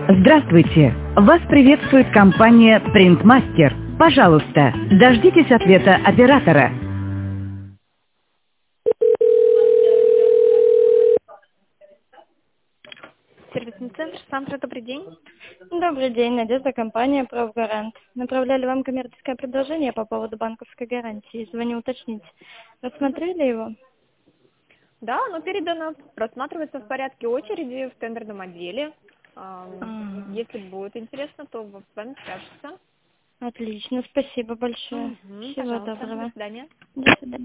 Здравствуйте! Вас приветствует компания Printmaster. Пожалуйста, дождитесь ответа оператора. Сервисный центр, Сандра, добрый день. Добрый день, Надежда, компания «Правгарант». Направляли вам коммерческое предложение по поводу банковской гарантии. Звоню уточнить. Рассмотрели его? Да, оно передано, просматривается в порядке очереди в тендерном отделе. Если будет интересно, то с вами свяжутся. Отлично, спасибо большое. Всего Пожалуйста, до доброго. свидания. До свидания.